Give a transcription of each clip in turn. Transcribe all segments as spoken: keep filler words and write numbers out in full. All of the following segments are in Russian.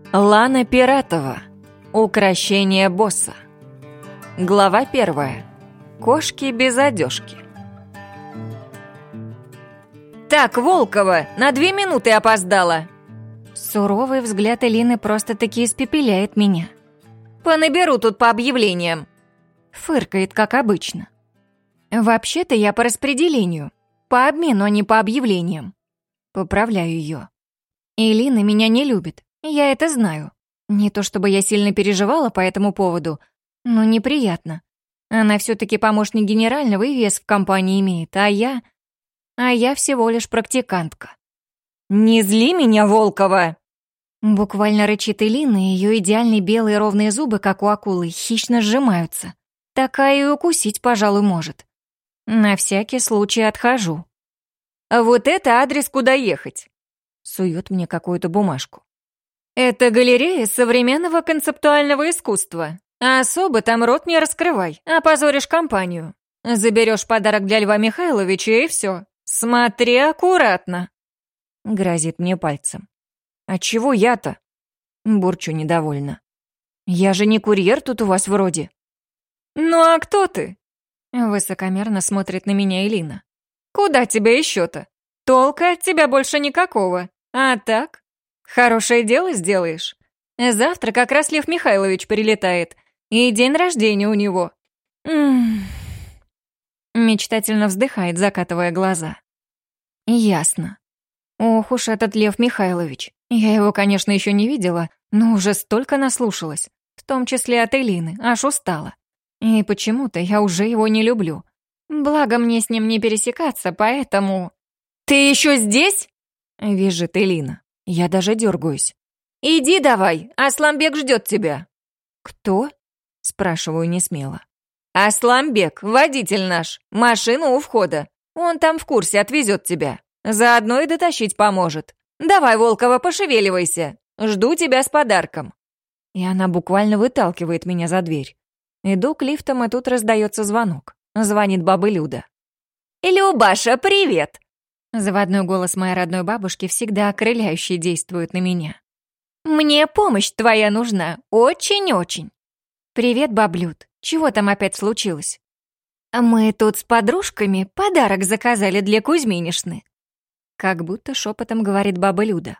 Лана Пиратова. Укрощение босса. Глава первая. Кошки без одежки. «Так, Волкова, на две минуты опоздала!» Суровый взгляд Элины просто-таки испепеляет меня. «Понаберу тут по объявлениям!» Фыркает, как обычно. «Вообще-то я по распределению. По обмену, а не по объявлениям». Поправляю ее. Элина меня не любит. Я это знаю. Не то чтобы я сильно переживала по этому поводу, но неприятно. Она все-таки помощник генерального и вес в компании имеет, а я... А я всего лишь практикантка. «Не зли меня, Волкова!» Буквально рычит Элина, и ее идеальные белые ровные зубы, как у акулы, хищно сжимаются. Такая и укусить, пожалуй, может. На всякий случай отхожу. «Вот это адрес, куда ехать!» Сует мне какую-то бумажку. «Это галерея современного концептуального искусства. А особо там рот не раскрывай, опозоришь компанию. Заберешь подарок для Льва Михайловича и все. Смотри аккуратно!» Грозит мне пальцем. «А чего я-то?» Бурчу недовольно. «Я же не курьер тут у вас вроде». «Ну а кто ты?» Высокомерно смотрит на меня Элина. «Куда тебя еще-то? Толка от тебя больше никакого. А так, хорошее дело сделаешь. Завтра как раз Лев Михайлович прилетает, и день рождения у него». М-м-м. Мечтательно вздыхает, закатывая глаза. «Ясно. Ох уж этот Лев Михайлович. Я его, конечно, еще не видела, но уже столько наслушалась, в том числе от Элины, аж устала. И почему-то я уже его не люблю. Благо мне с ним не пересекаться, поэтому...» «Ты еще здесь?» — визжит Элина. Я даже дергаюсь. «Иди давай, Асламбек ждет тебя». «Кто?» — спрашиваю несмело. «Асламбек, водитель наш, машина у входа. Он там в курсе, отвезет тебя. Заодно и дотащить поможет. Давай, Волкова, пошевеливайся. Жду тебя с подарком». И она буквально выталкивает меня за дверь. Иду к лифтам, и тут раздается звонок. Звонит баба Люда. «Любаша, привет!» Заводной голос моей родной бабушки всегда окрыляюще действует на меня. «Мне помощь твоя нужна, очень-очень». «Привет, баб Люд. Чего там опять случилось?» «Мы тут с подружками подарок заказали для Кузьминишны». Как будто шепотом говорит баба Люда.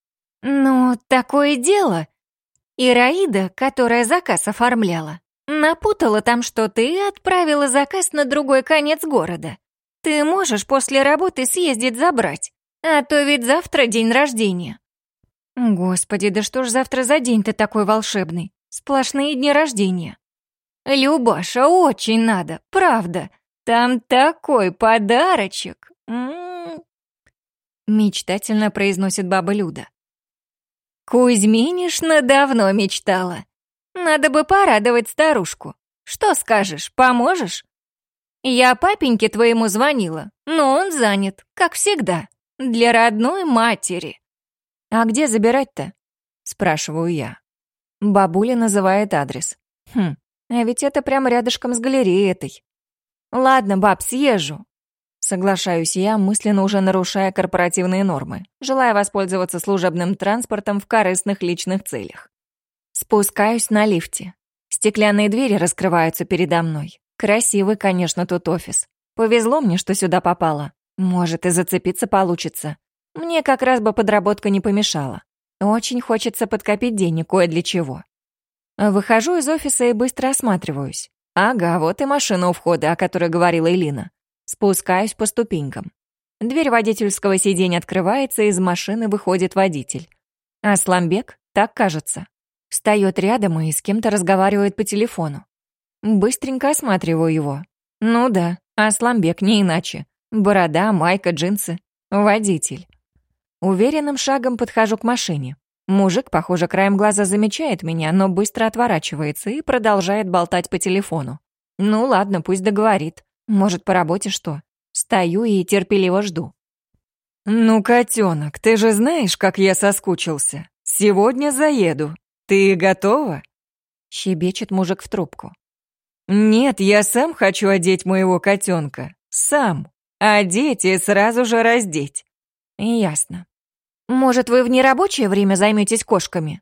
«Ну, такое дело. Ираида, которая заказ оформляла, напутала там что-то и отправила заказ на другой конец города. Ты можешь после работы съездить забрать, а то ведь завтра день рождения». Господи, да что ж завтра за день-то такой волшебный? Сплошные дни рождения. «Любаша, очень надо, правда. Там такой подарочек!» М-м-м. Мечтательно произносит баба Люда. «Кузьминишна давно мечтала. Надо бы порадовать старушку. Что скажешь, поможешь? Я папеньке твоему звонила, но он занят, как всегда, для родной матери». «А где забирать-то?» — спрашиваю я. Бабуля называет адрес. Хм, а ведь это прямо рядышком с галереей этой. «Ладно, баб, съезжу». Соглашаюсь я, мысленно уже нарушая корпоративные нормы, желая воспользоваться служебным транспортом в корыстных личных целях. Спускаюсь на лифте. Стеклянные двери раскрываются передо мной. Красивый, конечно, тут офис. Повезло мне, что сюда попала. Может, и зацепиться получится. Мне как раз бы подработка не помешала. Очень хочется подкопить денег кое для чего. Выхожу из офиса и быстро осматриваюсь. Ага, вот и машина у входа, о которой говорила Элина. Спускаюсь по ступенькам. Дверь водительского сиденья открывается, и из машины выходит водитель. Асламбек, так кажется. Встает рядом и с кем-то разговаривает по телефону. Быстренько осматриваю его. Ну да, Асламбек не иначе. Борода, майка, джинсы. Водитель. Уверенным шагом подхожу к машине. Мужик, похоже, краем глаза замечает меня, но быстро отворачивается и продолжает болтать по телефону. Ну ладно, пусть договорит. Может, по работе что? Стою и терпеливо жду. «Ну, котенок, ты же знаешь, как я соскучился. Сегодня заеду. Ты готова?» Щебечет мужик в трубку. «Нет, я сам хочу одеть моего котенка. Сам. Одеть и сразу же раздеть». «Ясно. Может, вы в нерабочее время займетесь кошками?»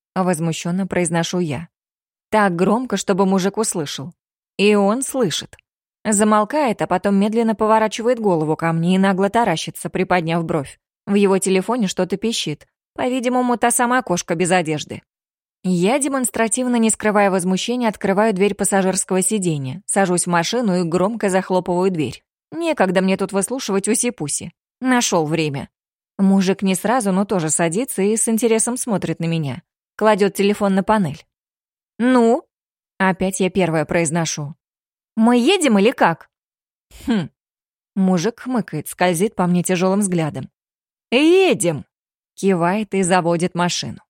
Возмущенно произношу я. Так громко, чтобы мужик услышал. И он слышит. Замолкает, а потом медленно поворачивает голову ко мне и нагло таращится, приподняв бровь. В его телефоне что-то пищит. По-видимому, та самая кошка без одежды. Я, демонстративно не скрывая возмущения, открываю дверь пассажирского сиденья, сажусь в машину и громко захлопываю дверь. Некогда мне тут выслушивать уси-пуси. Нашел время. Мужик не сразу, но тоже садится и с интересом смотрит на меня. Кладет телефон на панель. «Ну?» Опять я первая произношу. «Мы едем или как?» «Хм». Мужик хмыкает, скользит по мне тяжелым взглядом. «Едем!» Кивает и заводит машину.